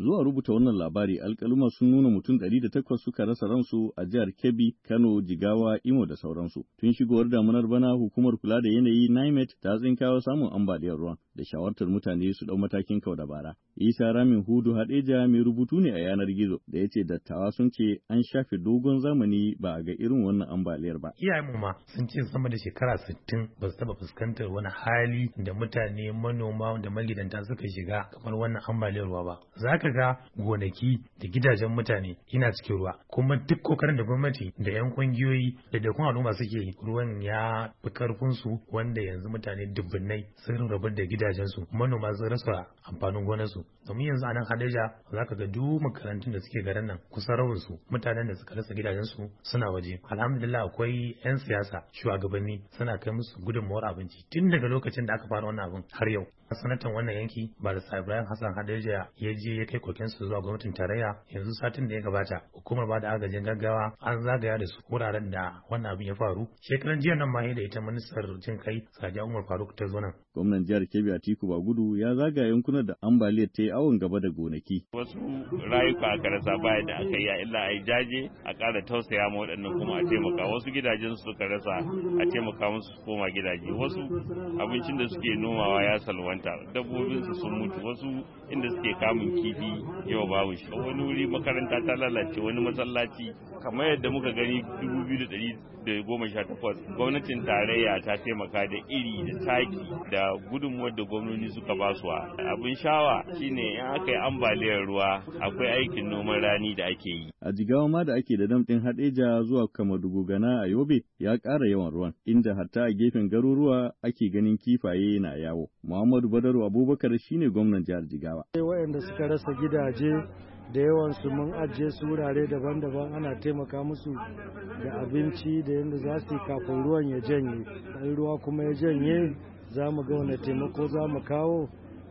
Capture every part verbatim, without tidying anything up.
Zuwa rubuta wannan labari alkaluma sun nuna mutum ɗari da takwas suka rasa ransu a jihar Kebbi, Kano, Jigawa, Imo da sauransu. Tun shigowar damunar bana hukumar kula da yanayi NIMET ta tsinkawa samun ambaliyar ruwan da shawartar mutane su ɗau matakin kau da bara. Isa Ramin Hudu Hadeja mai rubutu ne a yanar gizo da ya ce dattawa sun ce an shafe dogon zamani ba a ga irin wannan ambaliyar ba. Iyayenmu ma sun ce sama da shekara sittin ba su taɓa fuskantar wani hali da mutane manoma da magidanta suka shiga kamar wannan ambaliyar ruwa ba. Za ka ga gonaki da gidajen mutane yana cikin ruwa, kuma duk kokarin da gwamnati da yan kungiyoyi da dakon al'umma suke ruwan ya fi karfin su, wanda yanzu mutane dubbunai sun rabu da gidajensu, manoma sun rasa amfanin gonarsu. Domin yanzu a nan Hadeja za ka ga duk makarantun da suke garin nan kusan rabin su mutanen da suka rasa gidajensu suna waje. Alhamdulillah akwai yan siyasa shugabanni suna kai musu gudunmawar abinci tun daga lokacin da aka fara wannan abin har yau. Sanatan wannan yanki Barista Ibrahim Hassan Hadeja ya je ya kai kokensu zuwa gwamnatin tarayya. Yanzu satin da ya gabata hukumar ba da agajin gaggawa an zagaya da su wuraren da wannan abin ya faru. Shekaran jiya nan ma da ita ministar jin kai Sadiya Umar Faruk ta zo nan. Gwamnan jihar Kebbi Atiku Bagudu ya zagaya yankunan da ambaliyar ta yi awon gaba da gonaki. Wasu rayuka aka rasa baya da aka yi illa a yi jaje a ƙara tausaya ma waɗannan kuma a taimaka. Wasu gidajen su suka rasa a taimaka musu su koma gidaje. Wasu abincin da suke nomawa ya salwanta, dabbobin su sun mutu. Wasu inda suke kamun kifi yau babu shi. Wani wuri makaranta ta lalace, wani masallaci kamar yadda muka gani dubu biyu da ɗari da goma sha takwas gwamnatin tarayya ta taimaka da iri da taki da gudunmuwar da gwamnoni suka ba su. Abin shawa shine in aka yi ambaliyar ruwa akwai aikin noman rani da ake yi. A Jigawa ma da ake da dam ɗin Hadeja zuwa Kamadugu Gana a Yobe ya ƙara yawan ruwan, inda hatta a gefen garuruwa ake ganin kifaye na yawo. Muhammadu Badaru Abubakar shine gwamnan jihar Jigawa. Waɗanda suka rasa gidaje da yawansu mun ajiye su wurare daban-daban, ana taimaka musu da abinci da yadda za su yi kafin ruwan ya janye. In ruwa kuma ya janye za mu ga wani taimako za mu kawo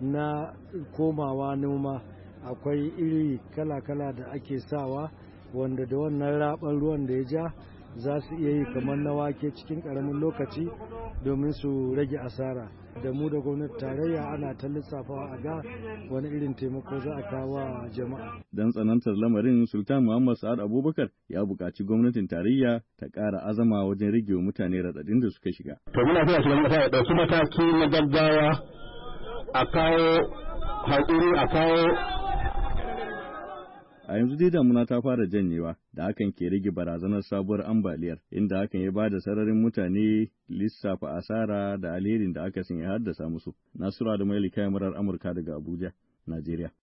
na komawa noma. Akwai iri kala-kala da ake sawa wanda da wannan raɓar ruwan da ya ja za su iya yi kamar na wake cikin ƙaramin lokaci domin su rage asara. Da mu da gwamnati tarayya ana ta lissafawa a ga wani irin taimako za a kawo wa jama'a. Dan tsanantar lamarin, Sultan Muhammad Sa'ad Abubakar ya buƙaci gwamnatin tarayya ta ƙara azama wajen rage wa mutane raɗaɗin da suka shiga. To muna so shugaban ƙasa ya ɗauki mataki na gaggawa a kawo haƙuri a kawo. A yanzu dai damuna ta fara janyewa da hakan ke rage barazanar sabuwar ambaliyar, inda hakan ya ba da sararin mutane lissafa asara da alherin da aka ya haddasa musu. Nasura da Maili kayan murar Amurka daga Abuja, Najeriya.